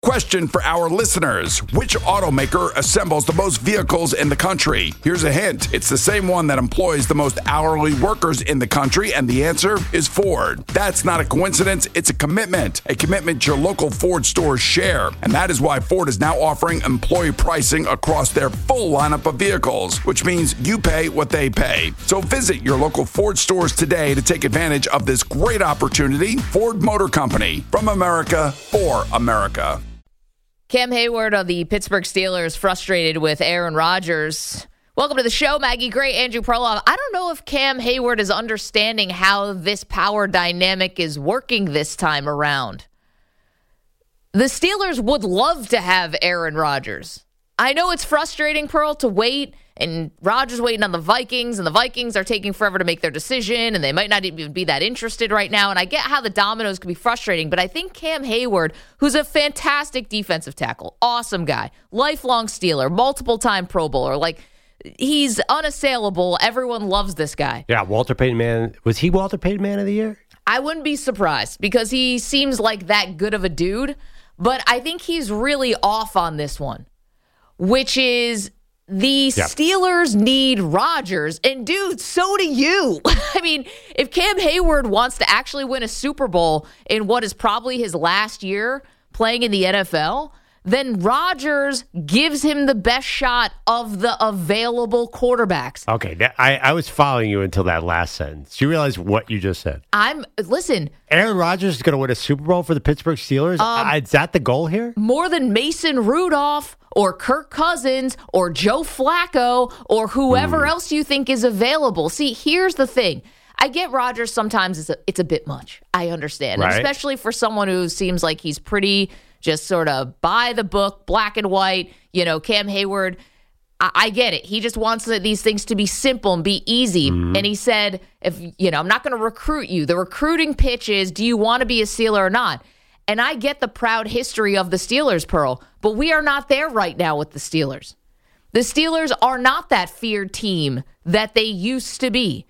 Question for our listeners. Which automaker assembles the most vehicles in the country? Here's a hint. It's the same one that employs the most hourly workers in the country, and the answer is Ford. That's not a coincidence. It's a commitment your local Ford stores share. And that is why Ford is now offering employee pricing across their full lineup of vehicles, which means you pay what they pay. So visit your local Ford stores today to take advantage of this great opportunity. Ford Motor Company, from America for America. Cam Hayward of the Pittsburgh Steelers frustrated with Aaron Rodgers. Welcome to the show, Maggie Gray, Andrew Perloff. I don't know if Cam Hayward is understanding how this power dynamic is working this time around. The Steelers would love to have Aaron Rodgers. I know it's frustrating, Pearl, to wait, and Rodgers waiting on the Vikings, and the Vikings are taking forever to make their decision, and they might not even be that interested right now, and I get how the dominoes can be frustrating, but I think Cam Hayward, who's a fantastic defensive tackle, awesome guy, lifelong Steeler, multiple-time Pro Bowler, he's unassailable. Everyone loves this guy. Yeah, Walter Payton Man. Was he Walter Payton Man of the Year? I wouldn't be surprised because he seems like that good of a dude, but I think he's really off on this one, which is the Steelers need Rodgers. And, dude, so do you. I mean, if Cam Hayward wants to actually win a Super Bowl in what is probably his last year playing in the NFL, then Rodgers gives him the best shot of the available quarterbacks. Okay, I was following you until that last sentence. Do you realize what you just said? Listen. Aaron Rodgers is going to win a Super Bowl for the Pittsburgh Steelers? Is that the goal here? More than Mason Rudolph or Kirk Cousins or Joe Flacco or whoever else you think is available. See, here's the thing. I get Rodgers sometimes it's a bit much. I understand. Right. And especially for someone who seems like he's pretty just sort of by the book, black and white, Cam Hayward. I get it. He just wants these things to be simple and be easy. Mm-hmm. And he said, I'm not going to recruit you. The recruiting pitch is, do you want to be a Steeler or not? And I get the proud history of the Steelers, Pearl, but we are not there right now with the Steelers. The Steelers are not that feared team that they used to be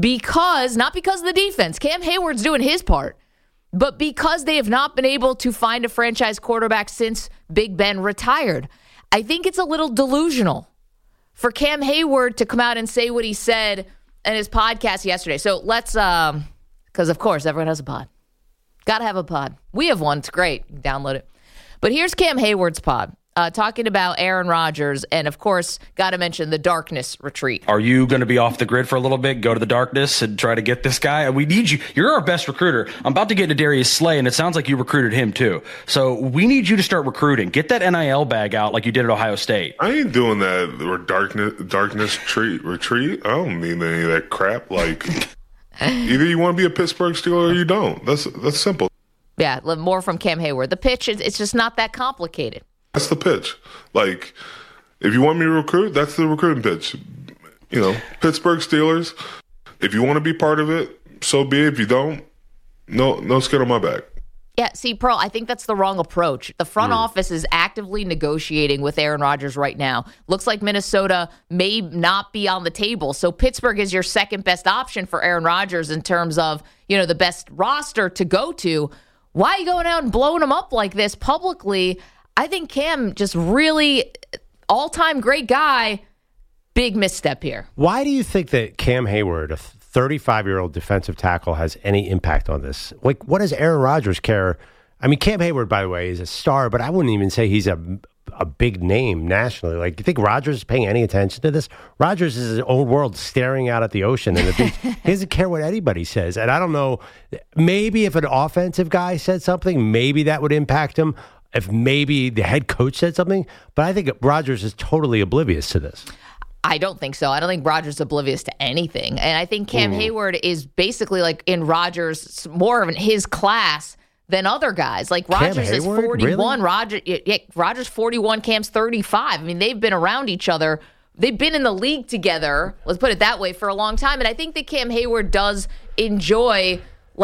not because of the defense. Cam Hayward's doing his part. But because they have not been able to find a franchise quarterback since Big Ben retired, I think it's a little delusional for Cam Hayward to come out and say what he said in his podcast yesterday. So let's, because of course everyone has a pod. Got to have a pod. We have one. It's great. You can download it. But here's Cam Hayward's pod. Talking about Aaron Rodgers, and of course, got to mention the Darkness Retreat. Are you going to be off the grid for a little bit, go to the darkness, and try to get this guy? We need you. You're our best recruiter. I'm about to get into Darius Slay, and it sounds like you recruited him too. So we need you to start recruiting. Get that NIL bag out like you did at Ohio State. I ain't doing that darkness retreat. I don't need any of that crap. Either you want to be a Pittsburgh Steeler or you don't. That's simple. Yeah, more from Cam Hayward. The pitch, it's just not that complicated. That's the pitch. If you want me to recruit, that's the recruiting pitch. Pittsburgh Steelers, if you want to be part of it, so be it. If you don't, no skin on my back. Yeah, see, Pearl, I think that's the wrong approach. The front office is actively negotiating with Aaron Rodgers right now. Looks like Minnesota may not be on the table. So Pittsburgh is your second best option for Aaron Rodgers in terms of, the best roster to go to. Why are you going out and blowing him up like this publicly? I think Cam just really all-time great guy, big misstep here. Why do you think that Cam Hayward, a 35-year-old defensive tackle, has any impact on this? What does Aaron Rodgers care? I mean, Cam Hayward, by the way, is a star, but I wouldn't even say he's a big name nationally. You think Rodgers is paying any attention to this? Rodgers is his own world staring out at the ocean and the beach. He doesn't care what anybody says. And I don't know, maybe if an offensive guy said something, maybe that would impact him. If maybe the head coach said something, but I think Rodgers is totally oblivious to this. I don't think so. I don't think Rodgers is oblivious to anything. And I think Cam Hayward is basically in Rodgers, more of in his class than other guys. Rodgers is 41. Really? Rodgers 41, Cam's 35. I mean, they've been around each other. They've been in the league together, let's put it that way, for a long time. And I think that Cam Hayward does enjoy,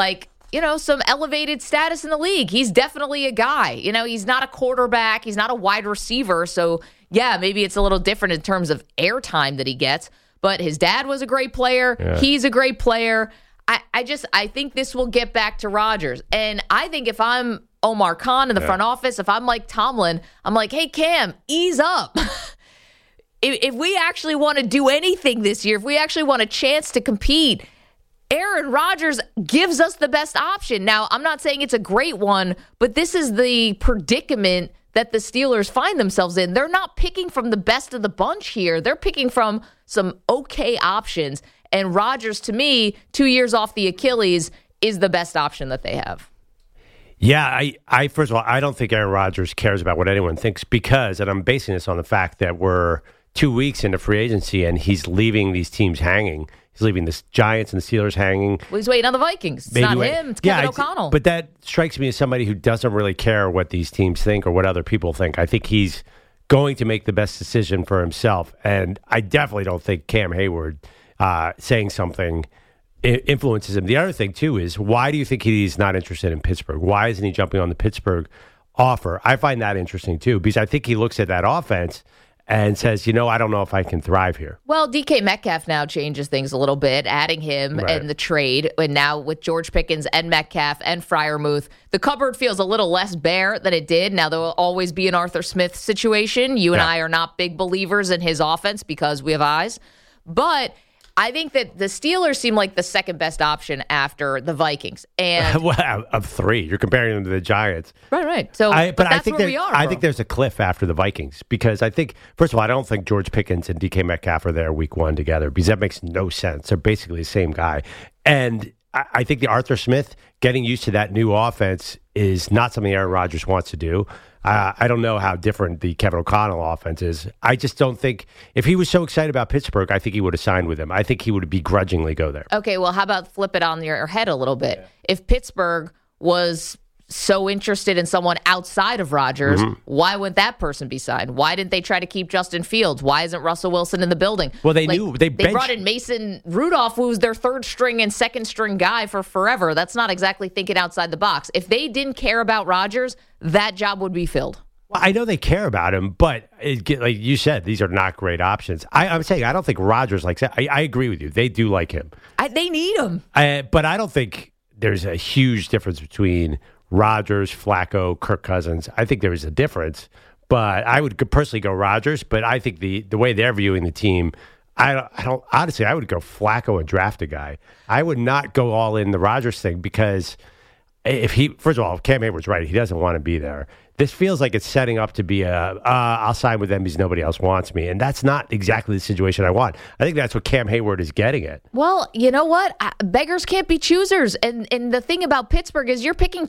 some elevated status in the league. He's definitely a guy. He's not a quarterback. He's not a wide receiver. So, yeah, maybe it's a little different in terms of airtime that he gets. But his dad was a great player. Yeah. He's a great player. I think this will get back to Rodgers. And I think if I'm Omar Khan in the front office, if I'm Mike Tomlin, I'm like, hey, Cam, ease up. If we actually want to do anything this year, if we actually want a chance to compete, Aaron Rodgers gives us the best option. Now, I'm not saying it's a great one, but this is the predicament that the Steelers find themselves in. They're not picking from the best of the bunch here. They're picking from some okay options. And Rodgers, to me, 2 years off the Achilles, is the best option that they have. Yeah, I first of all, I don't think Aaron Rodgers cares about what anyone thinks because, and I'm basing this on the fact that we're 2 weeks into free agency and he's leaving these teams hanging. He's leaving the Giants and the Steelers hanging. Well, he's waiting on the Vikings. It's not him. It's Kevin O'Connell. But that strikes me as somebody who doesn't really care what these teams think or what other people think. I think he's going to make the best decision for himself. And I definitely don't think Cam Hayward saying something influences him. The other thing, too, is why do you think he's not interested in Pittsburgh? Why isn't he jumping on the Pittsburgh offer? I find that interesting, too, because I think he looks at that offense and says, I don't know if I can thrive here. Well, DK Metcalf now changes things a little bit, adding him in the trade. And now with George Pickens and Metcalf and Freiermuth, the cupboard feels a little less bare than it did. Now, there will always be an Arthur Smith situation. You and I are not big believers in his offense because we have eyes. But I think that the Steelers seem like the second best option after the Vikings. And well, of three. You're comparing them to the Giants. Right. So, but that's where we are. I think there's a cliff after the Vikings because I think, first of all, I don't think George Pickens and DK Metcalf are there week one together because that makes no sense. They're basically the same guy. And I think the Arthur Smith getting used to that new offense is not something Aaron Rodgers wants to do. I don't know how different the Kevin O'Connell offense is. I just don't think if he was so excited about Pittsburgh, I think he would have signed with him. I think he would begrudgingly go there. Okay, well, how about flip it on your head a little bit? Yeah. If Pittsburgh was so interested in someone outside of Rodgers, why wouldn't that person be signed? Why didn't they try to keep Justin Fields? Why isn't Russell Wilson in the building? Well, they knew they brought in Mason Rudolph, who was their third string and second string guy for forever. That's not exactly thinking outside the box. If they didn't care about Rodgers, that job would be filled. Well, I know they care about him, but like you said, these are not great options. I'm saying I don't think Rodgers likes that. I agree with you. They do like him. They need him. But I don't think there's a huge difference between Rodgers, Flacco, Kirk Cousins. I think there is a difference, but I would personally go Rodgers. But I think the way they're viewing the team, I don't honestly. I would go Flacco and draft a guy. I would not go all in the Rodgers thing because if first of all, Cam Hayward's right. He doesn't want to be there. This feels like it's setting up to be I'll sign with them because nobody else wants me. And that's not exactly the situation I want. I think that's what Cam Hayward is getting at. Well, you know what? Beggars can't be choosers. And the thing about Pittsburgh is you're picking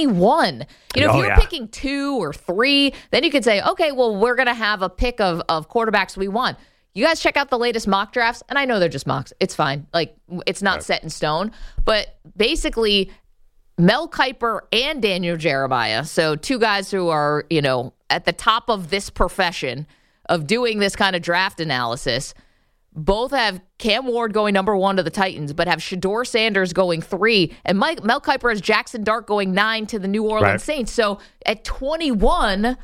21. If you're picking 2 or 3, then you could say, okay, well, we're going to have a pick of quarterbacks we want. You guys check out the latest mock drafts. And I know they're just mocks. It's fine. Like, it's not set in stone. But basically, Mel Kiper and Daniel Jeremiah, so two guys who are, at the top of this profession of doing this kind of draft analysis, both have Cam Ward going number 1 to the Titans, but have Shedeur Sanders going 3, and Mel Kiper has Jackson Dart going 9 to the New Orleans Saints. So at 21,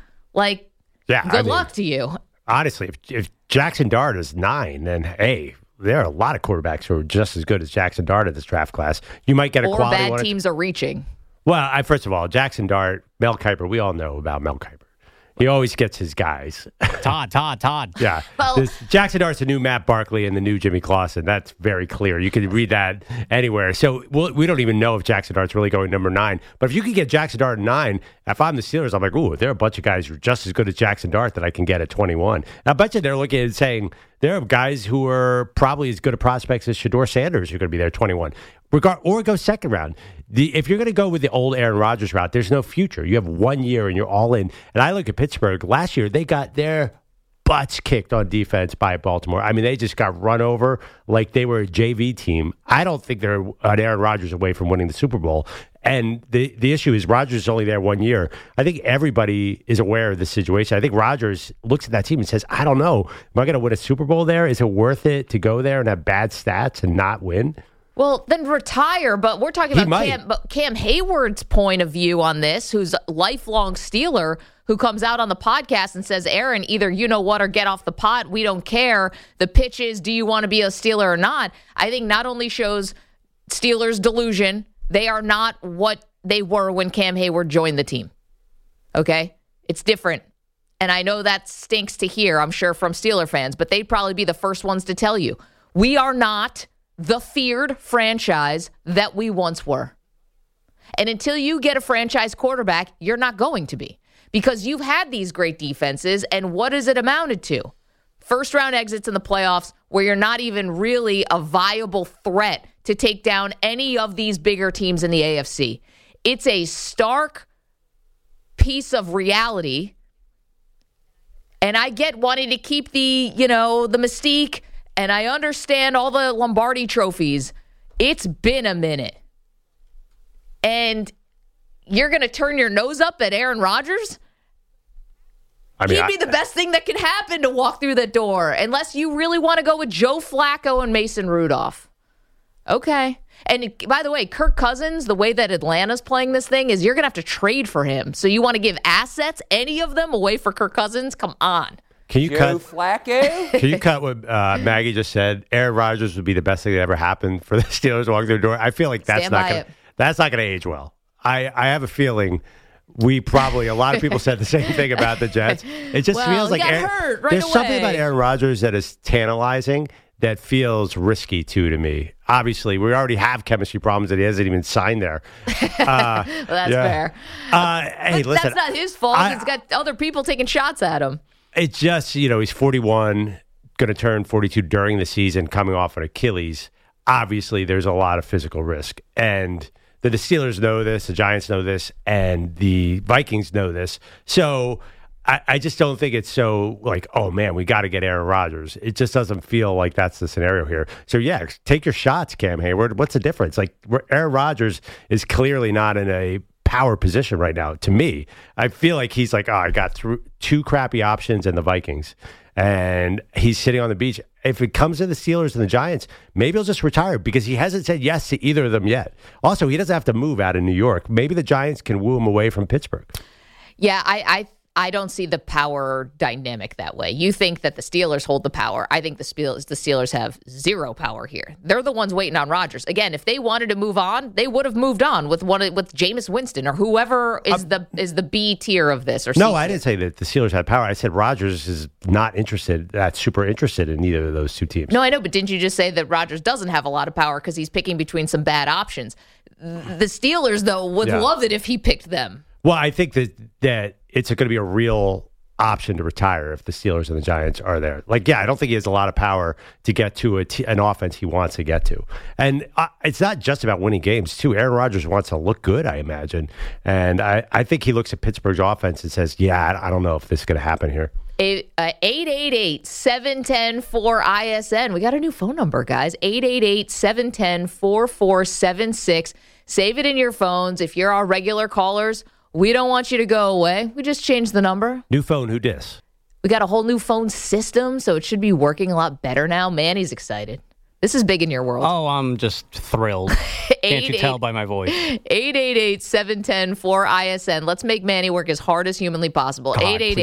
good luck to you. Honestly, if Jackson Dart is 9, then hey, there are a lot of quarterbacks who are just as good as Jackson Dart in this draft class. You might get a quality one. Or bad teams are reaching. Well, first of all, Jackson Dart, Mel Kiper, we all know about Mel Kiper. He always gets his guys. Todd. Yeah. Well, Jackson Dart's the new Matt Barkley and the new Jimmy Clausen. That's very clear. You can read that anywhere. So we don't even know if Jackson Dart's really going number 9. But if you can get Jackson Dart at 9, if I'm the Steelers, I'm like, ooh, there are a bunch of guys who are just as good as Jackson Dart that I can get at 21. I bet you they're looking and saying there are guys who are probably as good a prospects as Shedeur Sanders who are going to be there at 21. Or go second round. If you're going to go with the old Aaron Rodgers route, there's no future. You have 1 year and you're all in. And I look at Pittsburgh. Last year, they got their butts kicked on defense by Baltimore. I mean, they just got run over like they were a JV team. I don't think they're an Aaron Rodgers away from winning the Super Bowl. And the issue is Rodgers is only there 1 year. I think everybody is aware of the situation. I think Rodgers looks at that team and says, I don't know. Am I going to win a Super Bowl there? Is it worth it to go there and have bad stats and not win? Well, then retire, but we're talking about Cam Hayward's point of view on this, who's a lifelong Steeler, who comes out on the podcast and says, Aaron, either you know what or get off the pot. We don't care. The pitch is, do you want to be a Steeler or not? I think not only shows Steelers delusion, they are not what they were when Cam Hayward joined the team. Okay? It's different. And I know that stinks to hear, I'm sure, from Steeler fans, but they'd probably be the first ones to tell you. We are not the feared franchise that we once were. And until you get a franchise quarterback, you're not going to be. Because you've had these great defenses, and what has it amounted to? First-round exits in the playoffs where you're not even really a viable threat to take down any of these bigger teams in the AFC. It's a stark piece of reality. And I get wanting to keep the mystique, and I understand all the Lombardi trophies. It's been a minute. And you're going to turn your nose up at Aaron Rodgers? He'd be the best thing that could happen to walk through the door, unless you really want to go with Joe Flacco and Mason Rudolph. Okay. And by the way, Kirk Cousins, the way that Atlanta's playing this thing is you're going to have to trade for him. So you want to give assets, any of them, away for Kirk Cousins? Come on. Can you Joe Flacco? Can you cut what Maggie just said? Aaron Rodgers would be the best thing that ever happened for the Steelers walking through the door. I feel like that's not going to age well. I have a feeling a lot of people said the same thing about the Jets. It just feels like there's something about Aaron Rodgers that is tantalizing that feels risky to me. Obviously, we already have chemistry problems that he hasn't even signed there. Well, that's fair. Hey, listen, that's not his fault. He's got other people taking shots at him. It's just, he's 41, going to turn 42 during the season, coming off an Achilles. Obviously, there's a lot of physical risk. And the Steelers know this, the Giants know this, and the Vikings know this. So I just don't think it's so like, oh, man, we got to get Aaron Rodgers. It just doesn't feel like that's the scenario here. So, yeah, take your shots, Cam Hayward. What's the difference? Like, Aaron Rodgers is clearly not in a power position right now. To me, I feel like he's like, I got through two crappy options and the Vikings, and he's sitting on the beach. If it comes to the Steelers and the Giants, maybe he'll just retire because he hasn't said yes to either of them yet. Also, he doesn't have to move out of New York. Maybe the Giants can woo him away from Pittsburgh. Yeah, I don't see the power dynamic that way. You think that the Steelers hold the power. I think the Steelers have zero power here. They're the ones waiting on Rodgers. Again, if they wanted to move on, they would have moved on with Jameis Winston or whoever is the B tier of this. Or no, I didn't say that the Steelers had power. I said Rodgers is not super interested in either of those two teams. No, I know, but didn't you just say that Rodgers doesn't have a lot of power because he's picking between some bad options? The Steelers, though, would love it if he picked them. Well, I think that it's going to be a real option to retire if the Steelers and the Giants are there. Like, yeah, I don't think he has a lot of power to get to an offense he wants to get to. And it's not just about winning games, too. Aaron Rodgers wants to look good, I imagine. And I think he looks at Pittsburgh's offense and says, yeah, I don't know if this is going to happen here. 888-710-4ISN. We got a new phone number, guys. 888-710-4476. Save it in your phones. If you're our regular callers, we don't want you to go away. We just changed the number. New phone, who dis? We got a whole new phone system, so it should be working a lot better now. Manny's excited. This is big in your world. Oh, I'm just thrilled. Can't you tell by my voice? 888-710-4ISN. Let's make Manny work as hard as humanly possible.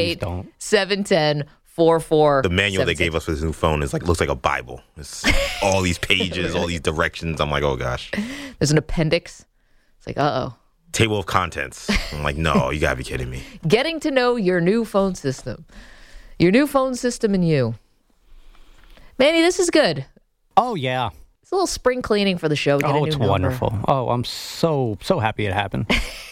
888-710-4476. The manual they gave us for this new phone looks like a Bible. It's all these pages, all these directions. I'm like, oh, gosh. There's an appendix. It's like, uh-oh. Table of contents. I'm like, no, you got to be kidding me. Getting to know your new phone system. Your new phone system and you. Manny, this is good. Oh, yeah. It's a little spring cleaning for the show. Get it's wonderful. Oh, I'm so happy it happened.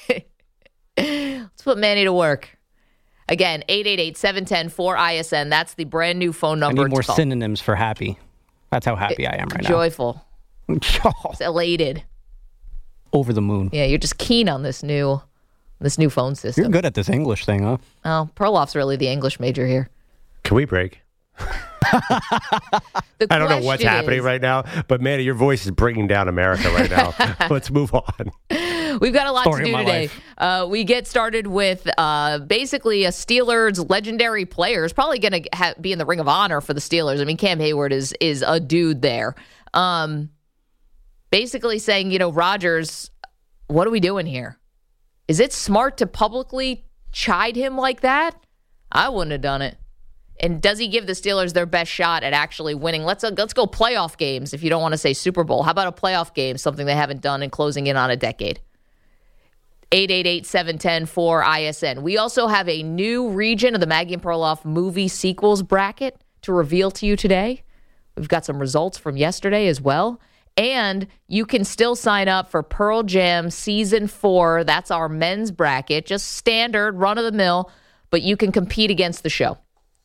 Let's put Manny to work. Again, 888-710-4ISN. That's the brand new phone number. I need more synonyms for happy. That's how happy I am right Joyful. now. Joyful. Elated. Over the moon. Yeah, you're just keen on this new phone system. You're good at this English thing, huh? Oh, Perloff's really the English major here. Can we break? I don't know what's happening right now, but Manny, your voice is bringing down America right now. Let's move on. We've got a lot to do today. We get started with basically a Steelers legendary player is probably going to be in the Ring of Honor for the Steelers. I mean, Cam Hayward is a dude there. Basically saying, Rodgers, what are we doing here? Is it smart to publicly chide him like that? I wouldn't have done it. And does he give the Steelers their best shot at actually winning? Let's go playoff games if you don't want to say Super Bowl. How about a playoff game, something they haven't done and closing in on a decade? 888-710-4ISN. We also have a new region of the Maggie and Perloff movie sequels bracket to reveal to you today. We've got some results from yesterday as well. And you can still sign up for Pearl Jam Season 4. That's our men's bracket. Just standard, run-of-the-mill, but you can compete against the show.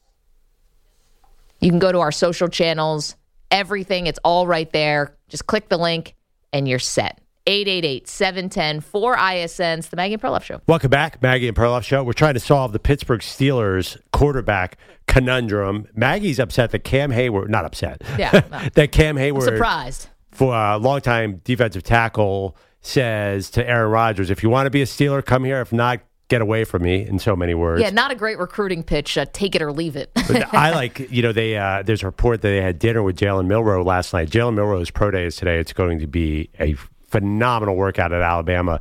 You can go to our social channels, everything. It's all right there. Just click the link, and you're set. 888-710-4ISN. It's the Maggie and Perloff Show. Welcome back, Maggie and Perloff Show. We're trying to solve the Pittsburgh Steelers quarterback conundrum. Maggie's upset that Cam Hayward, not upset, that Cam Hayward, surprised, for a longtime defensive tackle, says to Aaron Rodgers, if you want to be a Steeler, come here. If not, get away from me, in so many words. Yeah, not a great recruiting pitch. Take it or leave it. But I like, there's a report that they had dinner with Jalen Milroe last night. Jalen Milroe's pro day is today. It's going to be a phenomenal workout at Alabama.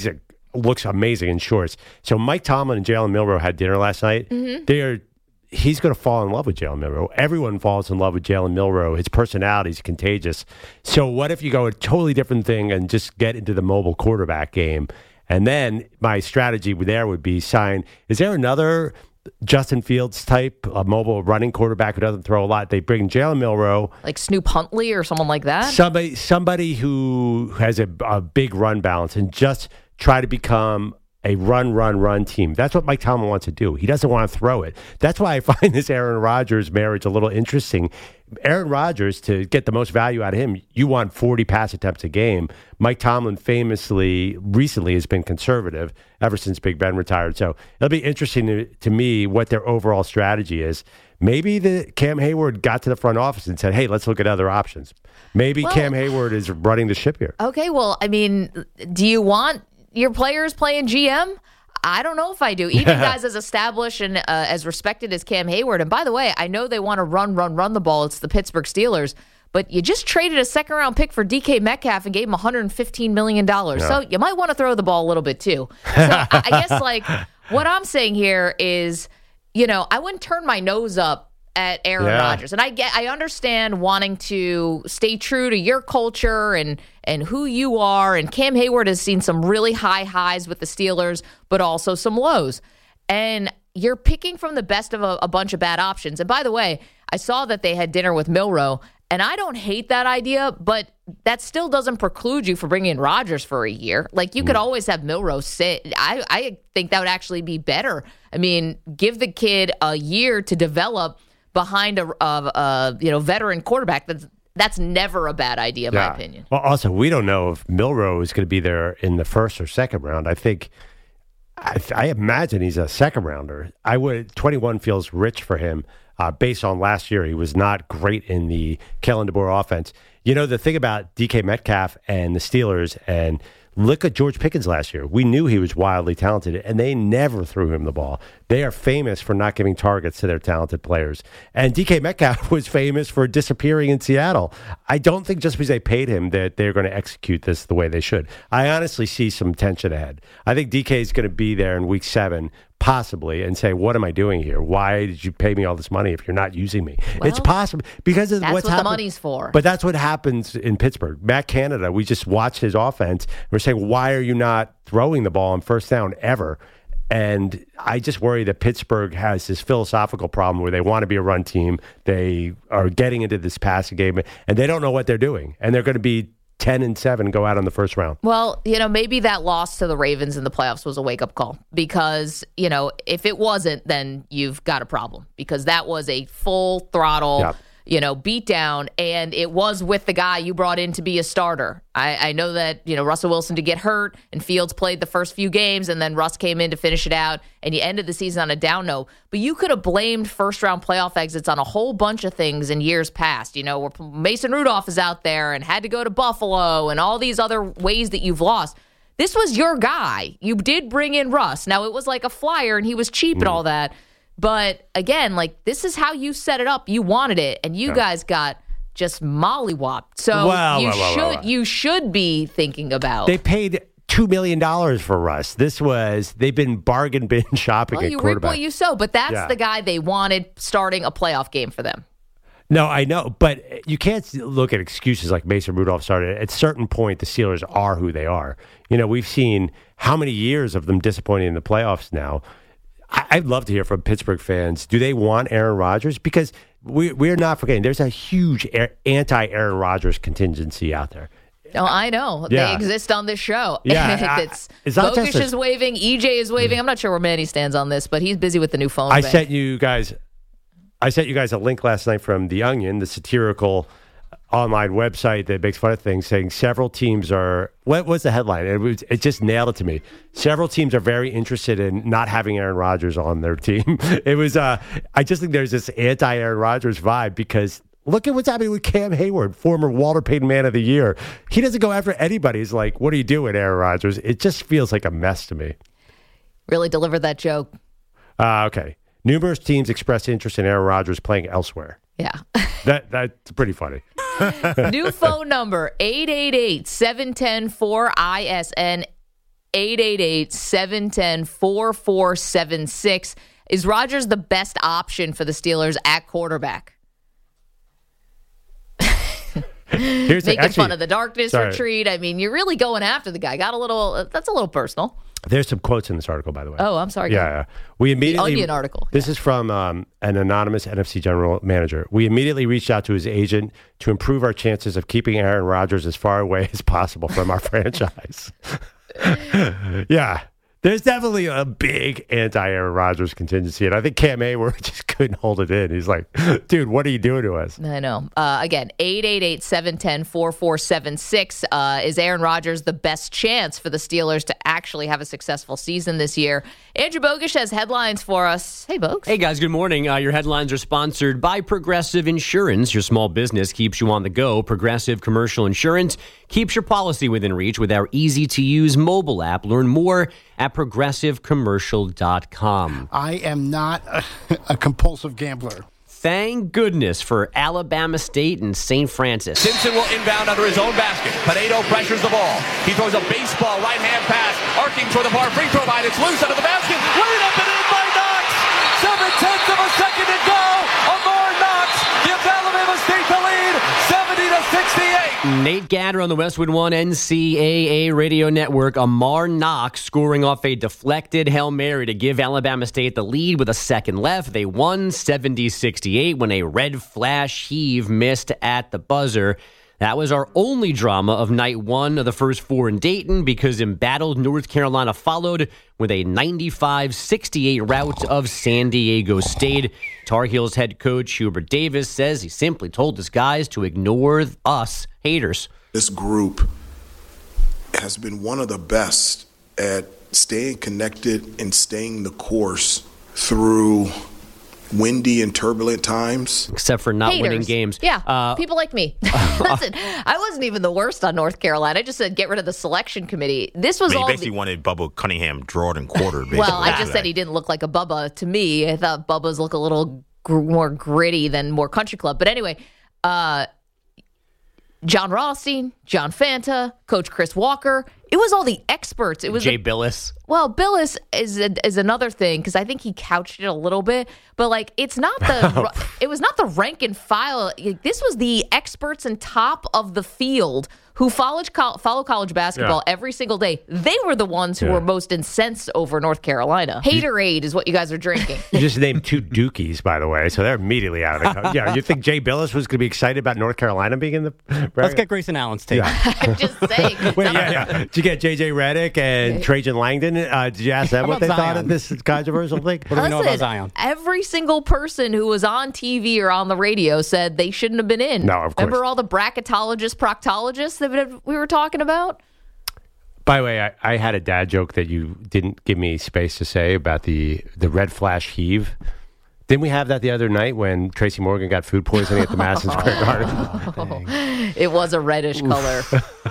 Looks amazing in shorts. So Mike Tomlin and Jalen Milroe had dinner last night. Mm-hmm. He's going to fall in love with Jalen Milroe. Everyone falls in love with Jalen Milroe. His personality is contagious. So what if you go a totally different thing and just get into the mobile quarterback game? And then my strategy there would be is there another Justin Fields type, a mobile running quarterback who doesn't throw a lot? They bring Jalen Milroe. Like Snoop Huntley or someone like that? Somebody who has a big run balance and just try to become a run team. That's what Mike Tomlin wants to do. He doesn't want to throw it. That's why I find this Aaron Rodgers marriage a little interesting. Aaron Rodgers, to get the most value out of him, you want 40 pass attempts a game. Mike Tomlin recently has been conservative ever since Big Ben retired. So it'll be interesting to me what their overall strategy is. Maybe the Cam Hayward got to the front office and said, hey, let's look at other options. Maybe Cam Hayward is running the ship here. Okay, well, I mean, do you want your players playing GM? I don't know if I do. Even guys as established and as respected as Cam Hayward. And by the way, I know they want to run the ball. It's the Pittsburgh Steelers. But you just traded a second-round pick for DK Metcalf and gave him $115 million. Yeah. So you might want to throw the ball a little bit too. So I guess what I'm saying here is, I wouldn't turn my nose up at Aaron Rodgers. And I understand wanting to stay true to your culture and who you are. And Cam Hayward has seen some really high highs with the Steelers, but also some lows. And you're picking from the best of a bunch of bad options. And by the way, I saw that they had dinner with Milroe, and I don't hate that idea, but that still doesn't preclude you from bringing in Rodgers for a year. Like, you could always have Milroe sit. I think that would actually be better. I mean, give the kid a year to develop behind a veteran quarterback. That's never a bad idea, in my opinion. Well, also, we don't know if Milroe is going to be there in the first or second round. I imagine he's a second rounder. 21 feels rich for him. Based on last year, he was not great in the Kellen DeBoer offense. The thing about DK Metcalf and the Steelers, and look at George Pickens last year. We knew he was wildly talented, and they never threw him the ball. They are famous for not giving targets to their talented players. And DK Metcalf was famous for disappearing in Seattle. I don't think just because they paid him that they're going to execute this the way they should. I honestly see some tension ahead. I think DK is going to be there in week 7, possibly, and say, what am I doing here? Why did you pay me all this money if you're not using me? Well, it's possible because of that's what's what happened. The money's for. But that's what happens in Pittsburgh. Matt Canada, we just watched his offense. We're saying, why are you not throwing the ball on first down ever? And I just worry that Pittsburgh has this philosophical problem where they want to be a run team. They are getting into this passing game, and they don't know what they're doing. And they're going to be 10-7 go out in the first round. Well, maybe that loss to the Ravens in the playoffs was a wake-up call because, if it wasn't, then you've got a problem because that was a full throttle, beat down, and it was with the guy you brought in to be a starter. I know that, Russell Wilson did get hurt and Fields played the first few games and then Russ came in to finish it out and you ended the season on a down note. But you could have blamed first-round playoff exits on a whole bunch of things in years past, where Mason Rudolph is out there and had to go to Buffalo and all these other ways that you've lost. This was your guy. You did bring in Russ. Now, it was like a flyer and he was cheap and all that. But again, this is how you set it up. You wanted it, and you guys got just mollywopped. So you should be thinking about. They paid $2 million for Russ. They've been bargain bin shopping at quarterback. You reap what you sow, but that's the guy they wanted starting a playoff game for them. No, I know, but you can't look at excuses like Mason Rudolph started. At a certain point, the Steelers are who they are. We've seen how many years of them disappointing in the playoffs now. I'd love to hear from Pittsburgh fans. Do they want Aaron Rodgers? Because we're not forgetting, there's a huge anti-Aaron Rodgers contingency out there. Oh, I know. Yeah. They exist on this show. Yeah, It's it's not Bogusch just is waving, EJ is waving. I'm not sure where Manny stands on this, but he's busy with the new phone I bank. sent you guys a link last night from The Onion, the satirical online website that makes fun of things, saying several teams are. What was the headline? It just nailed it to me. Several teams are very interested in not having Aaron Rodgers on their team. It was. I just think there's this anti-Aaron Rodgers vibe because look at what's happening with Cam Hayward, former Walter Payton Man of the Year. He doesn't go after anybody. He's like, "What are you doing, Aaron Rodgers?" It just feels like a mess to me. Really delivered that joke. Okay. Numerous teams expressed interest in Aaron Rodgers playing elsewhere. Yeah. That's pretty funny. New phone number, 888-710-4ISN, 888-710-4476. Is Rodgers the best option for the Steelers at quarterback? Making fun of the darkness retreat. I mean, you're really going after the guy. That's a little personal. There's some quotes in this article, by the way. Oh, I'm sorry. Yeah. We immediately the Onion article. This is from an anonymous NFC general manager. We immediately reached out to his agent to improve our chances of keeping Aaron Rodgers as far away as possible from our franchise. Yeah. There's definitely a big anti-Aaron Rodgers contingency, and I think Cam Hayward just couldn't hold it in. He's like, dude, what are you doing to us? I know. Again, 888-710-4476. Is Aaron Rodgers the best chance for the Steelers to actually have a successful season this year? Andrew Bogusch has headlines for us. Hey, Bogusch. Hey, guys. Good morning. Your headlines are sponsored by Progressive Insurance. Your small business keeps you on the go. Progressive Commercial Insurance keeps your policy within reach with our easy-to-use mobile app. Learn more at progressivecommercial.com. I am not a compulsive gambler. Thank goodness for Alabama State and St. Francis. Simpson will inbound under his own basket. Pinedo pressures the ball. He throws a baseball right-hand pass, arcing toward the bar free throw line. It's loose out of the basket. Laid up and in by Knox. 7/10 of a second to go. Amar Knox gives Alabama State the lead, 70-68. Nate Gatter on the Westwood One NCAA radio network. Amar Knox scoring off a deflected Hail Mary to give Alabama State the lead with a second left. They won 70-68 when a red flash heave missed at the buzzer. That was our only drama of night one of the first four in Dayton because embattled North Carolina followed with a 95-68 rout of San Diego State. Tar Heels head coach Hubert Davis says he simply told his guys to ignore us haters. This group has been one of the best at staying connected and staying the course through windy and turbulent times. Except for not winning games. Yeah, people like me. Listen, I wasn't even the worst on North Carolina. I just said get rid of the selection committee. This was all. He basically wanted Bubba Cunningham drawed and quartered. Well, I just said he didn't look like a Bubba to me. I thought Bubba's look a little more gritty than more country club. But anyway, John Rothstein, John Fanta, Coach Chris Walker. It was all the experts. It was Jay Billis. Well, Billis is another thing because I think he couched it a little bit, but like it's not the it was not the rank and file. This was the experts and top of the field who follow college basketball every single day. They were the ones who were most incensed over North Carolina. Haterade is what you guys are drinking. You just named two Dukies, by the way, so they're immediately out of it. Yeah, you think Jay Billis was going to be excited about North Carolina being in the? Let's get Grayson Allen's take. Yeah. I'm just saying. Wait, Did you get J.J. Redick and Trajan Langdon? Did you ask them what they thought of this controversial thing? What do we know about Zion? Every single person who was on TV or on the radio said they shouldn't have been in. No, of course. Remember all the bracketologists, proctologists that we were talking about? By the way, I had a dad joke that you didn't give me space to say about the red flash heave. Didn't we have that the other night when Tracy Morgan got food poisoning at the Madison Square Garden? It was a reddish color.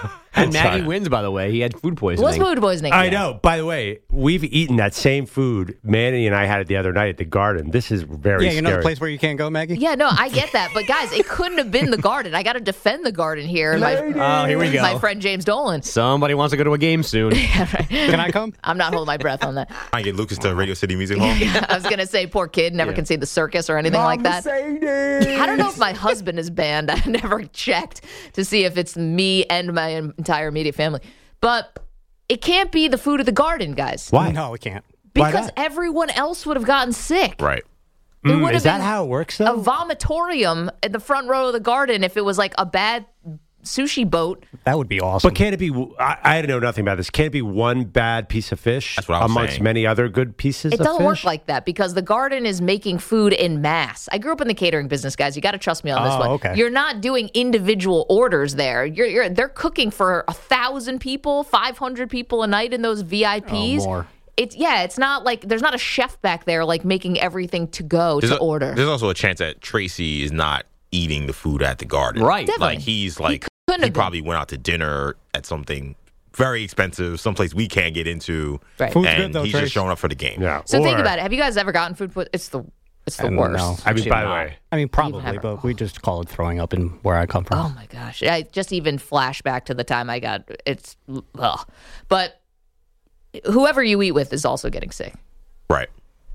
And Maggie wins, by the way. He had food poisoning. What's food poisoning? I know. By the way, we've eaten that same food. Manny and I had it the other night at the Garden. This is very Yeah, you know scary. the place where you can't go, Maggie? Yeah, no, I get that. But guys, it couldn't have been the Garden. I got to defend the Garden here. Oh, here we go. My friend James Dolan. Somebody wants to go to a game soon. Can I come? I'm not holding my breath on that. I get Lucas to Radio City Music Hall. I was going to say, poor kid, never can see the circus or anything like that. I don't know if my husband is banned. I never checked to see if it's me and my entire immediate family. But it can't be the food of the Garden, guys. Why? No, it can't. Because everyone else would have gotten sick. Right. It would have Is that been how it works, a though? vomitorium at the front row of the Garden if it was like a bad sushi boat. That would be awesome. But can't it be? I know nothing about this. Can't it be one bad piece of fish That's what I was amongst saying. many other good pieces? It of doesn't fish? work like that because the Garden is making food in mass. I grew up in the catering business, guys. You got to trust me on this one. Okay. You're not doing individual orders there. They're cooking for 1,000 people, 500 people a night in those VIPs. Oh, more. It's not like there's not a chef back there like making everything to go to order. There's also a chance that Tracy is not eating the food at the Garden. Right. Definitely. Like he's like couldn't he have probably went out to dinner at something very expensive, someplace we can't get into. Right. Food's and good, though, he's Trace. just showing up for the game. Yeah. So think Or- about it. Have you guys ever gotten food poisoning? It's the worst. No. I mean, by the not. way, I mean, probably, haven't. but we just call it throwing up in where I come from. Oh my gosh! I just even flash back to the time I got it's. Ugh. But whoever you eat with is also getting sick. Right.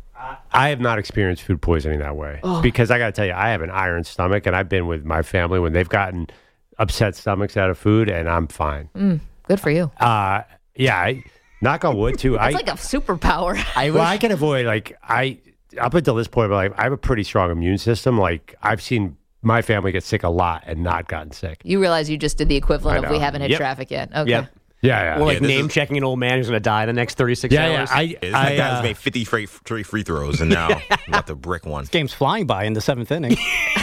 I have not experienced food poisoning that way because I got to tell you, I have an iron stomach, and I've been with my family when they've gotten upset stomachs out of food, and I'm fine. Good for you. Yeah, knock on wood too. It's like a superpower. I can avoid up until this point, but I have a pretty strong immune system. Like I've seen my family get sick a lot and not gotten sick. You realize you just did the equivalent I of we know. haven't hit Yep. traffic yet. Okay. Yep. Yeah, Or like this name is- checking an old man who's going to die the next 36 hours. This guy's made 50 free throws, and now got the brick one. Game's flying by in the 7th inning.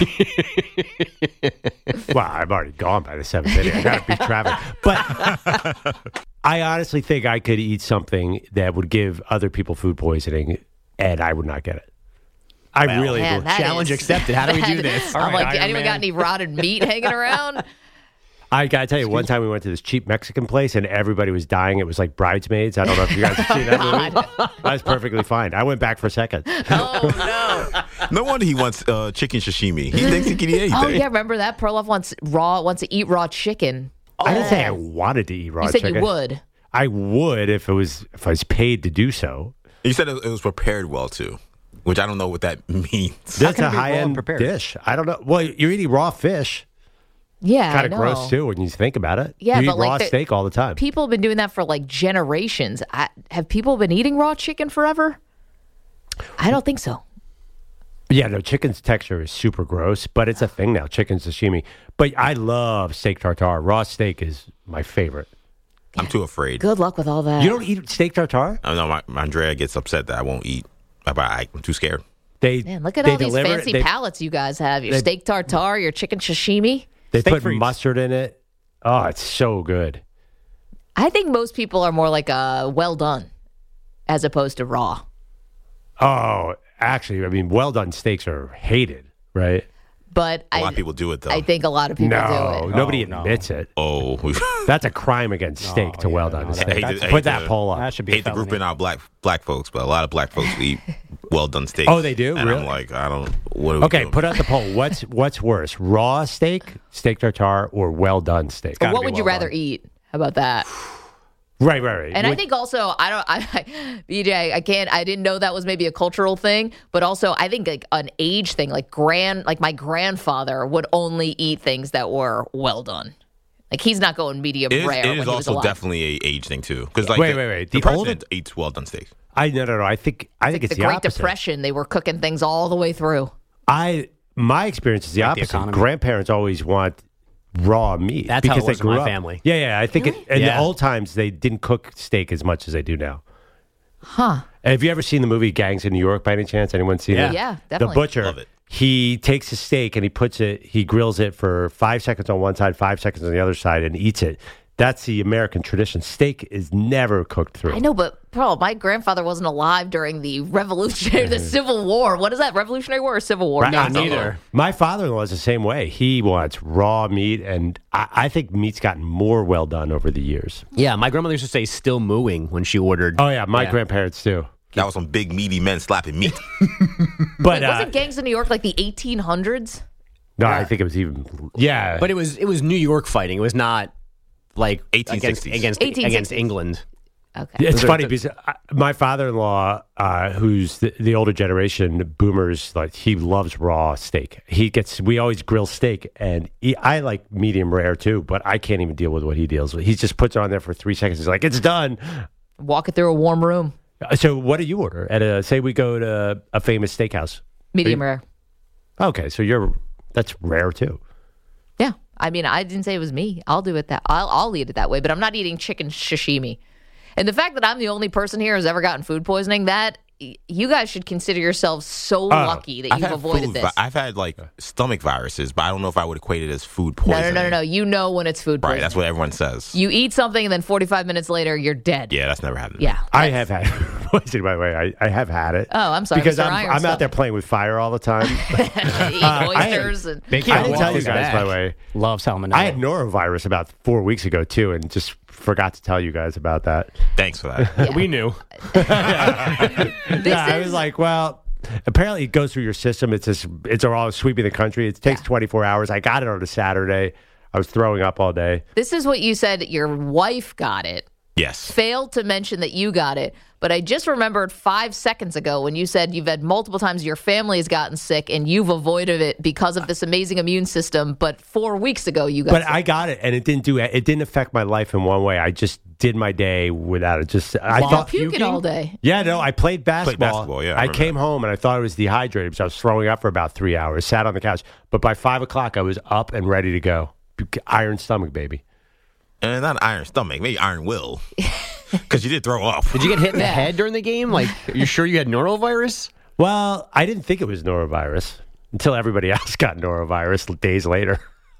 Well, I've already gone by the 7th inning. I got to beat traffic. But I honestly think I could eat something that would give other people food poisoning, and I would not get it. I really Man, would. that Challenge is- accepted. How do we do this? I'm All right, like, Iron anyone Man. got any rotted meat hanging around? I got to tell you, one time we went to this cheap Mexican place, and everybody was dying. It was like Bridesmaids. I don't know if you guys have seen that movie. I was perfectly fine. I went back for seconds. Oh no! No wonder he wants chicken sashimi. He thinks he can eat anything. Oh yeah, remember that? Perloff wants to eat raw chicken. I didn't say I wanted to eat raw You said chicken. you would. I would if I was paid to do so. You said it was prepared well, too, which I don't know what that means. That's can a it be raw and high-end prepared? dish. I don't know. Well, you're eating raw fish. Yeah, Kind I of know. gross, too, when you think about it. Yeah, you but eat like raw the- steak all the time. People have been doing that for like generations. Have people been eating raw chicken forever? I don't think so. Yeah, no, chicken's texture is super gross, but it's a thing now, chicken sashimi. But I love steak tartare. Raw steak is my favorite. I'm too afraid. Good luck with all that. You don't eat steak tartare? I know my Andrea gets upset that I won't eat. I'm too scared. Man, look at all these fancy palates you guys have. Your steak tartare, your chicken sashimi. They Steak put frites. mustard in it. Oh, it's so good. I think most people are more like well done as opposed to raw. Oh, actually, I mean, well done steaks are hated, right? But A lot of people do it, though. I think a lot of people No, do it. nobody no. admits it. Oh. That's a crime against steak to well done no, steak. I hate to- Put that poll up. That should be a hate to group felony. in our black folks, but a lot of black folks eat well done steaks. Oh, they do? And Really? I'm like, I don't. What are we Okay, doing? put out the poll. What's worse, raw steak, steak tartare, or well done steak? But what would you rather eat? How about that? Right. And I think also, BJ, I didn't know that was maybe a cultural thing, but also I think like an age thing, like my grandfather would only eat things that were well done. Like he's not going medium It is, rare it when is he was also alive. definitely a age thing too. Because like Wait. the The president eats well done steaks. No. I think Like it's the the Great opposite. Depression, they were cooking things all the way through. My experience is the Like the opposite. economy. Grandparents always want raw meat. That's how it because works they in my grew up. family. Yeah. I think in the Yeah. old times they didn't cook steak as much as they do now. Huh. Have you ever seen the movie Gangs in New York by any chance? Anyone seen Yeah. it? Yeah, The definitely. butcher, Love it. he takes a steak and he grills it for 5 seconds on one side, 5 seconds on the other side, and eats it. That's the American tradition. Steak is never cooked through. I know, but Bro, my grandfather wasn't alive during the the Civil War. What is that, Revolutionary War or Civil War? Right. No, neither. My father-in-law is the same way. He wants raw meat, and I think meat's gotten more well done over the years. Yeah, my grandmother used to say "still mooing" when she ordered. Oh yeah, my grandparents too. That was some big meaty men slapping meat. But Wait, wasn't gangs in New York like the 1800s? no, I think it was even But it was New York fighting. It was not like 1860s. against England. Okay. It's funny because my father-in-law, who's the older generation, boomers, like he loves raw steak. We always grill steak, and I like medium rare too, but I can't even deal with what he deals with. He just puts it on there for 3 seconds. He's like, it's done. Walk it through a warm room. So what do you order? Say we go to a famous steakhouse. Medium rare. Okay, so that's rare too. Yeah. I mean, I didn't say it was me. I'll do it I'll eat it that way, but I'm not eating chicken sashimi. And the fact that I'm the only person here who's ever gotten food poisoning, that you guys should consider yourselves so lucky that you've avoided this. I've had like stomach viruses, but I don't know if I would equate it as food poisoning. No. You know when it's food poisoning. Right, that's what everyone says. You eat something and then 45 minutes later, you're dead. Yeah, that's never happened. Yeah. I have had poisoning, by the way. I have had it. Oh, I'm sorry. Because Mr. I'm out there playing with fire all the time. Eat oysters. I didn't tell you guys, by the way. Love salmonella. I had norovirus about 4 weeks ago, too, and just forgot to tell you guys about that. Thanks for that. Yeah. We knew. I was like, well, apparently it goes through your system. It's all sweeping the country. It takes 24 hours. I got it on a Saturday. I was throwing up all day. This is what you said. Your wife got it. Yes. Failed to mention that you got it. But I just remembered 5 seconds ago when you said you've had multiple times your family has gotten sick and you've avoided it because of this amazing immune system. But 4 weeks ago you got sick. But I got it, and it didn't affect my life in one way. I just did my day without it. I thought puking all day. Yeah, no, I played basketball. Yeah, I came home and I thought I was dehydrated because I was throwing up for about 3 hours. Sat on the couch, but by 5 o'clock I was up and ready to go. Iron stomach, baby. And not iron stomach, maybe iron will. Because you did throw up. Did you get hit in the head during the game? Like, are you sure you had norovirus? Well, I didn't think it was norovirus until everybody else got norovirus days later.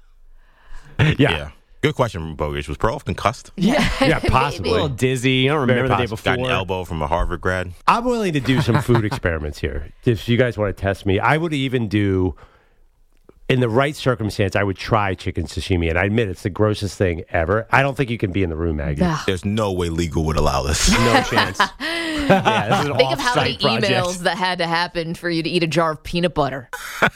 Yeah. Good question, Bogish. Was Pearl concussed? Yeah, possibly. A little dizzy. I don't remember the day before. Got an elbow from a Harvard grad. I'm willing to do some food experiments here. If you guys want to test me, I would even do, in the right circumstance, I would try chicken sashimi. And I admit it's the grossest thing ever. I don't think you can be in the room, Maggie. There's no way legal would allow this. No chance. Yeah, this is an Think of how many off-site project. emails that had to happen for you to eat a jar of peanut butter.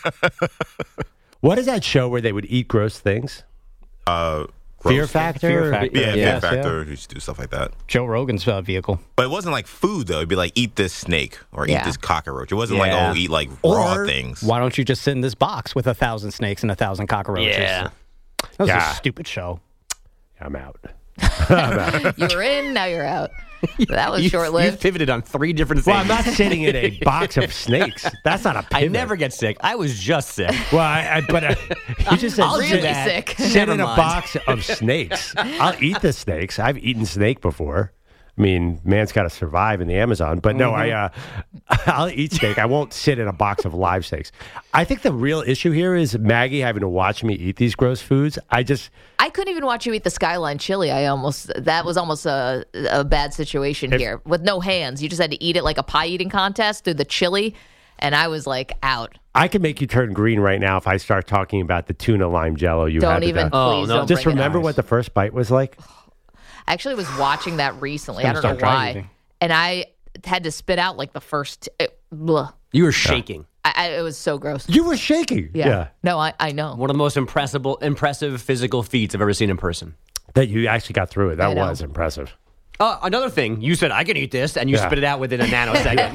What is that show where they would eat gross things? Fear Factor? Fear Factor. Yeah, Yes, Fear Factor. We used to do stuff like that. Joe Rogan's vehicle. But it wasn't like food, though. It'd be like, eat this snake or eat Yeah. this cockroach. It wasn't like, Yeah. oh, eat like raw Or things. Why don't you just sit in this box with 1,000 snakes and 1,000 cockroaches? Yeah. That was Yeah. a stupid show. I'm out. You were in, now you're out. That was You short-lived. pivoted on 3 different things. Well, I'm not sitting in a box of snakes. That's not a pivot. I never get sick. I was just sick. Well, but you just said I'll do really that. sick. sit Never in a mind. box of snakes. I'll eat the snakes. I've eaten snake before. I mean, man's got to survive in the Amazon. But no, I'll eat steak. I won't sit in a box of live steaks. I think the real issue here is Maggie having to watch me eat these gross foods. I couldn't even watch you eat the Skyline chili. That was almost a bad situation here with no hands. You just had to eat it like a pie eating contest through the chili. And I was like out. I can make you turn green right now if I start talking about the tuna lime jello you had. Don't even, please don't Just bring it remember up. what the first bite was like. I actually was watching that recently. I Gonna don't know start trying why. anything. And I had to spit out like the first. Blah. You were shaking. It was so gross. You were shaking. Yeah. No, I know. One of the most impressive physical feats I've ever seen in person. That you actually got through it. That I know. was impressive. Another thing, you said, I can eat this, and you Yeah. spit it out within a nanosecond.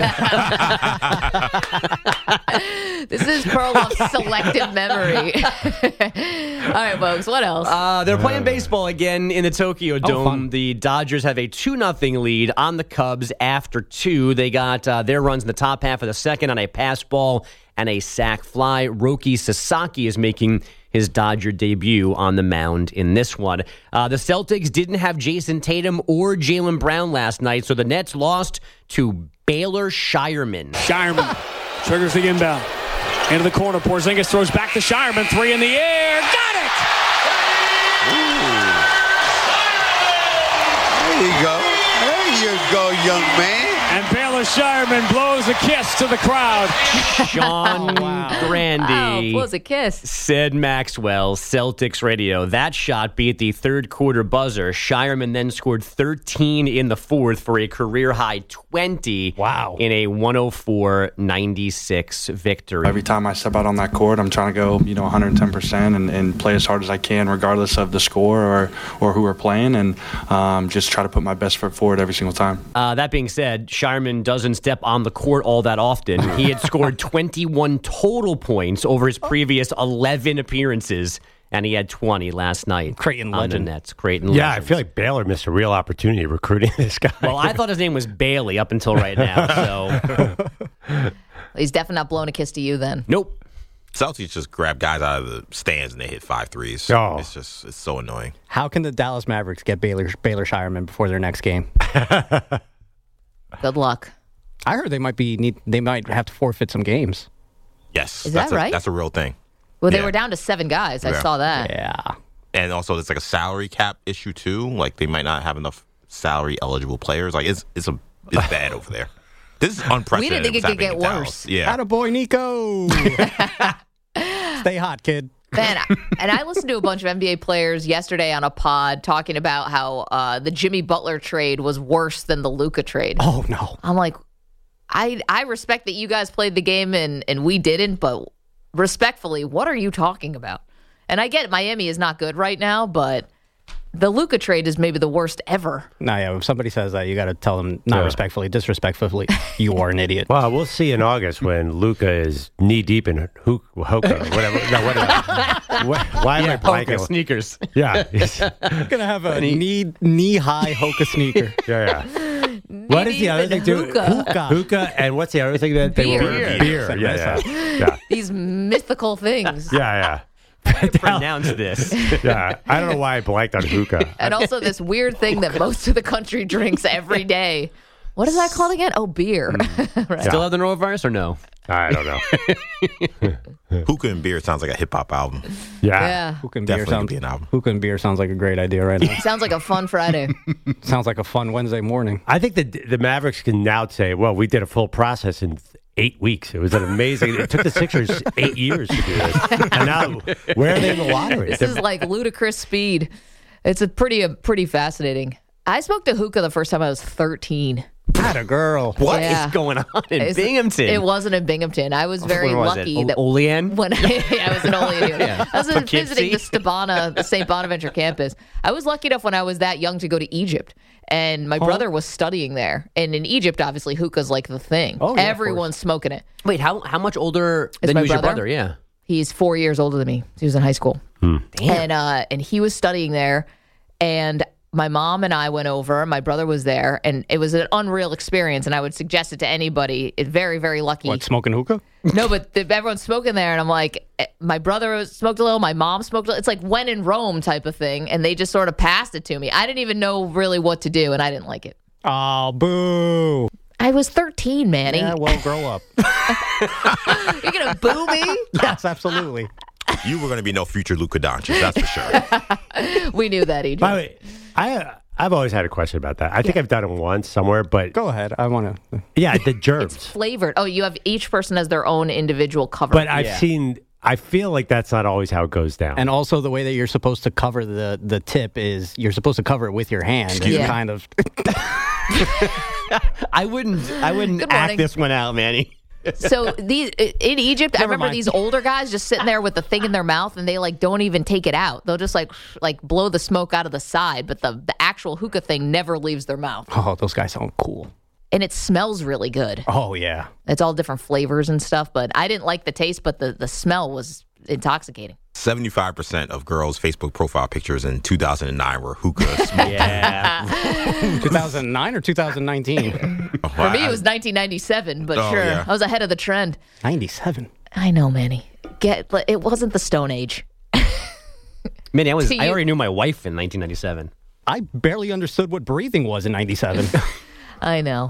This is Perloff's selective memory. All right, folks, what else? They're playing baseball again in the Tokyo Dome. fun. The Dodgers have a 2-0 lead on the Cubs after 2. They got their runs in the top half of the second on a pass ball and a sac fly. Roki Sasaki is making his Dodger debut on the mound in this one. The Celtics didn't have Jason Tatum or Jaylen Brown last night, so the Nets lost to Baylor Shireman. Shireman triggers the inbound. Into the corner. Porzingis throws back to Shireman. 3 in the air. Got it! There you go. There you you go, young man. And Baylor Shireman blows a kiss to the crowd. Sean Grande blows a kiss. said Maxwell, Celtics radio. That shot beat the third quarter buzzer. Shireman then scored 13 in the fourth for a career-high 20 in a 104-96 victory. Every time I step out on that court, I'm trying to go, 110% and play as hard as I can, regardless of the score or who we're playing, and just try to put my best foot forward every single time. That being said, Shireman doesn't step on the court all that often. He had scored 21 total points over his previous 11 appearances, and he had 20 last night. Creighton on legend. the Nets. Creighton Yeah, legend. I feel like Baylor missed a real opportunity recruiting this guy. Well, I thought his name was Bailey up until right now. So He's definitely not blowing a kiss to you then. Nope. Celtics just grab guys out of the stands and they hit 5 threes. Oh. It's so annoying. How can the Dallas Mavericks get Baylor Shireman before their next game? Good luck. I heard they might have to forfeit some games. Yes. Is that right? That's a real thing. Well, they were down to 7 guys. I Yeah. saw that. Yeah. And also, it's like a salary cap issue too. Like they might not have enough salary eligible players. Like it's bad over there. This is unprecedented. We didn't think it what's could get happening in worse. Dallas. Yeah. Attaboy, Nico. Stay hot, kid. Man, and I listened to a bunch of NBA players yesterday on a pod talking about how the Jimmy Butler trade was worse than the Luka trade. Oh, no. I'm like, I respect that you guys played the game and we didn't, but respectfully, what are you talking about? And I get Miami is not good right now, but the Luka trade is maybe the worst ever. No, yeah, if somebody says that, you got to tell them not respectfully, disrespectfully, you are an idiot. Well, we'll see in August when Luka is knee deep in hookah, whatever. No, why am I blanking? Hoka sneakers. Yeah. I'm going to have a knee-high Hoka sneaker. Yeah. What is the other thing? Hookah. And what's the other thing that they were? Beer. Yeah. These mythical things. Yeah. Pronounce this. Yeah, I don't know why I blanked on hookah. And also this weird thing that most of the country drinks every day. What is that called again? Oh, beer. Right. Still have the norovirus or no? I don't know. Hookah and beer sounds like a hip hop album. Yeah. Hookah and Definitely beer could be an album. Hookah and beer sounds like a great idea right now. Sounds like a fun Friday. Sounds like a fun Wednesday morning. I think the Mavericks can now say, well, we did a full process in 8 weeks. It was an amazing. It took the Sixers 8 years to do this, and now where are they in the lottery? This is like ludicrous speed. It's pretty fascinating. I spoke to Hookah the first time I was 13. Not a girl. What is going on in Binghamton? It wasn't in Binghamton. I was very lucky that Olean? when I was in Olean. Yeah. I was Poughkeepsie? visiting the St. Bonaventure campus. I was lucky enough when I was that young to go to Egypt. And my brother was studying there. And in Egypt, obviously, hookah's like the thing. Oh, yeah, everyone's smoking it. Wait, how much older Is than my you was your brother? brother? Yeah. He's 4 years older than me. He was in high school. And he was studying there. And my mom and I went over. My brother was there. And it was an unreal experience. And I would suggest it to anybody. It's very, very lucky. What, smoking hookah? No, but everyone's smoking there. And I'm like, my brother smoked a little. My mom smoked a little. It's like when in Rome type of thing. And they just sort of passed it to me. I didn't even know really what to do. And I didn't like it. Oh, boo. I was 13, Manny. Yeah, well, grow up. You're going to boo me? Yes, absolutely. You were going to be no future Luka Doncic, that's for sure. We knew that, EJ. By the way, I've always had a question about that. I think I've done it once somewhere, but Go ahead. I want to. yeah, the germs. It's flavored. Oh, you have each person has their own individual cover. But I've seen. I feel like that's not always how it goes down. And also, the way that you're supposed to cover the tip is you're supposed to cover it with your hand. me? And kind of. I wouldn't Good act morning. this one out, Manny. So these in Egypt, I remember mind. these older guys just sitting there with the thing in their mouth, and they like don't even take it out. They'll just like blow the smoke out of the side, but the actual hookah thing never leaves their mouth, Oh, those guys sound cool. and it smells really good. Oh, yeah. It's all different flavors and stuff, but I didn't like the taste, but the smell was intoxicating. 75% of girls' Facebook profile pictures in 2009 were hookah smoking. Yeah. 2009 or 2019? For me, it was 1997, but sure, yeah. I was ahead of the trend. 97. I know, Manny. It wasn't the Stone Age. Manny, I See, you- already knew my wife in 1997. I barely understood what breathing was in 97. I know.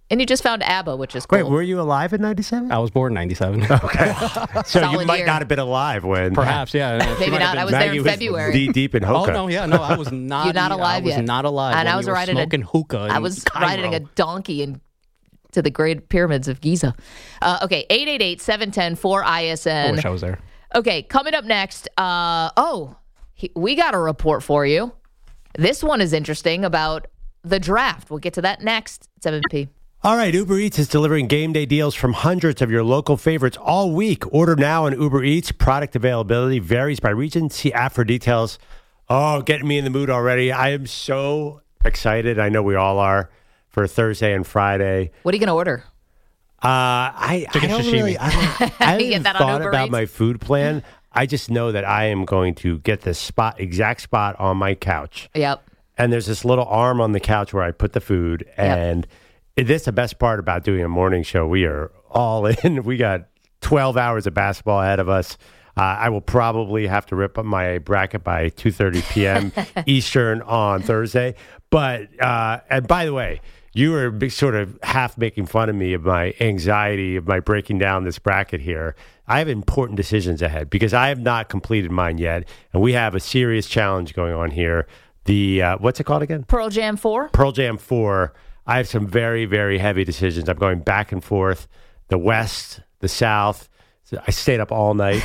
And you just found ABBA, which is cool. Wait, were you alive in 97? I was born in 97. Okay. So you Solid might year. not have been alive when. Perhaps, yeah. Maybe not. I was there in February. Deep in Oh, hookah. no, yeah. No, I was not. You're not alive I yet. was not alive. And when I was we were riding smoking hookah. I was riding a donkey to the Great Pyramids of Giza. Okay, 888-710-4ISN. I wish I was there. Okay, coming up next. We got a report for you. This one is interesting about the draft. We'll get to that next at 7p. All right, Uber Eats is delivering game day deals from hundreds of your local favorites all week. Order now on Uber Eats. Product availability varies by region. See app for details. Oh, getting me in the mood already. I am so excited. I know we all are for Thursday and Friday. What are you going to order? I don't really. I haven't thought about my food plan. I just know that I am going to get the exact spot on my couch. Yep. And there's this little arm on the couch where I put the food. And this is the best part about doing a morning show. We are all in. We got 12 hours of basketball ahead of us. I will probably have to rip up my bracket by 2:30 p.m. Eastern on Thursday. But, and by the way, you were sort of half making fun of me of my anxiety of my breaking down this bracket here. I have important decisions ahead because I have not completed mine yet. And we have a serious challenge going on here. The, what's it called again? Pearl Jam 4? Pearl Jam 4. I have some very, very heavy decisions. I'm going back and forth, the West, the South. I stayed up all night.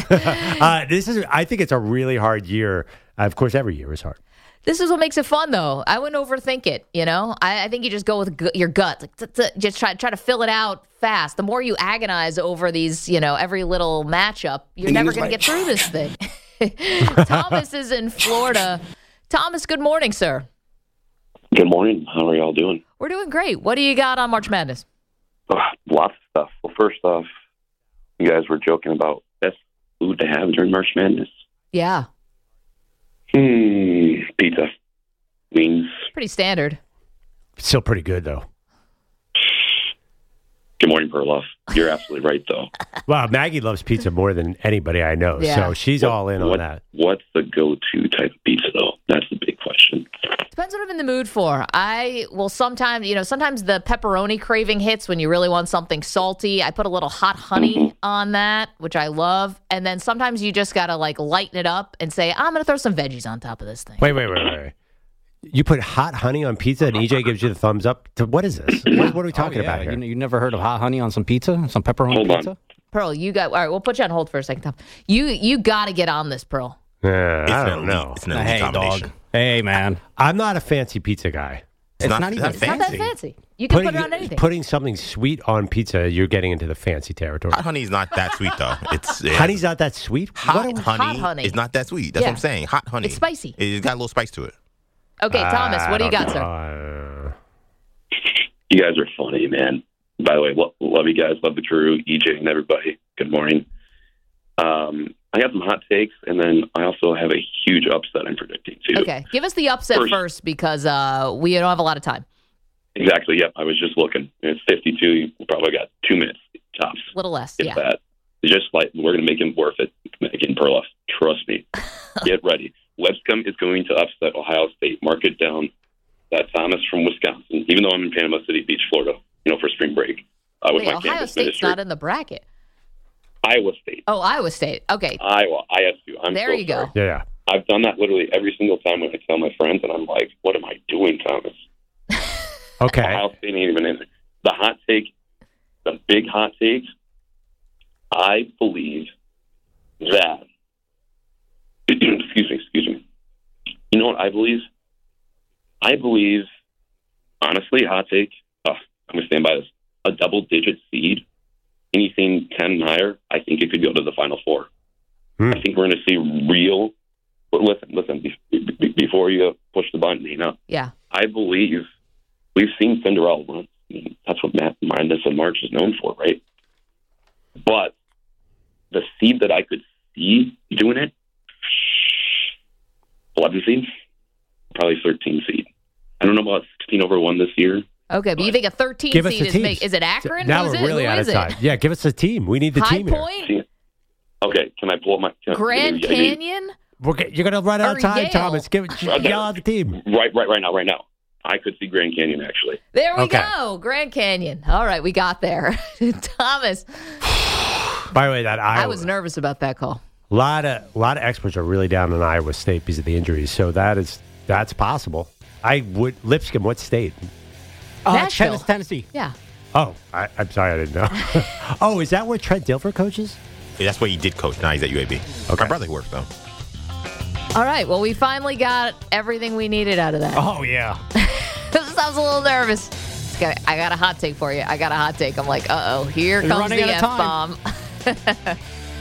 I think it's a really hard year. Of course, every year is hard. This is what makes it fun, though. I wouldn't overthink it, you know? I think you just go with your gut. Like, just try to fill it out fast. The more you agonize over these, every little matchup, you're never going to get through this thing. Thomas is in Florida. Thomas, good morning, sir. Good morning. How are y'all doing? We're doing great. What do you got on March Madness? Lots of stuff. Well, first off, you guys were joking about best food to have during March Madness. Yeah. Pizza. Wings. Pretty standard. Still pretty good, though. Good morning, Perloff. You're absolutely right, though. Wow, Maggie loves pizza more than anybody I know, so she's all in on that. What's the go-to type of pizza, though? That's the big question. Depends what I'm in the mood for. I will sometimes the pepperoni craving hits when you really want something salty. I put a little hot honey on that, which I love. And then sometimes you just got to lighten it up and say, I'm going to throw some veggies on top of this thing. Wait. You put hot honey on pizza and EJ gives you the thumbs up? What is this? What are we talking about here? You never heard of hot honey on some pizza? Some pepperoni pizza? Pearl, all right, we'll put you on hold for a second, Tom. You got to get on this, Pearl. I don't know. It's an elite combination. Dog. Hey, man. I'm not a fancy pizza guy. It's not even It's not that fancy. You can put it on anything. Putting something sweet on pizza, you're getting into the fancy territory. Hot honey's not that sweet, though. Honey's not that sweet? Hot honey is not that sweet. That's what I'm saying. Hot honey. It's spicy. It's got a little spice to it. Okay, Thomas, what do you got, sir? You guys are funny, man. By the way, love you guys. Love the crew, EJ and everybody. Good morning. I have some hot takes, and then I also have a huge upset I'm predicting, too. Okay, give us the upset first because we don't have a lot of time. Exactly, yep. I was just looking. It's 52. You probably got 2 minutes tops. A little less, if that. Just we're going to make it worth it. Megan Perloff, trust me. Get ready. Lipscomb is going to upset Ohio State. Mark it down. That Thomas from Wisconsin, even though I'm in Panama City Beach, Florida, for spring break. Wait, Ohio State's not in the bracket. Iowa State. Oh, Iowa State. Okay. Iowa, ISU. There you go. Yeah. I've done that literally every single time when I tell my friends, and I'm like, what am I doing, Thomas? Okay. Ohio State ain't even in it. The hot take, the big hot take, I believe that, excuse me. You know what I believe? I believe, honestly, hot take, I'm going to stand by this, a double-digit seed, anything 10 and higher, I think it could go to the Final Four. I think we're going to see real, but listen, before you push the button, Yeah. I believe we've seen Cinderella once. I mean, that's what Madness in March is known for, right? But the seed that I could see doing it, 11 seed, probably 13 seed. I don't know about 16 over 1 this year. Okay, but you think a 13 seed is it Akron? Now we're really out of time. Yeah, give us a team. We need the High team Point? here. Okay, can I pull up my... Grand Canyon? You're going to run out of time, Thomas. Yell out the team. Right now. I could see Grand Canyon, actually. There we go. Grand Canyon. All right, we got there. Thomas. By the way, I was nervous about that call. A lot of experts are really down on Iowa State because of the injuries, so that's possible. Lipscomb, what state? Nashville. Tennessee. Yeah. Oh, I'm sorry, I didn't know. Oh, is that where Trent Dilfer coaches? Yeah, that's where he did coach. Now he's at UAB. Okay. My brother works though. All right. Well, we finally got everything we needed out of that. Oh, yeah. I was a little nervous. I got a hot take for you. I'm like, here You're comes the running out of F-bomb.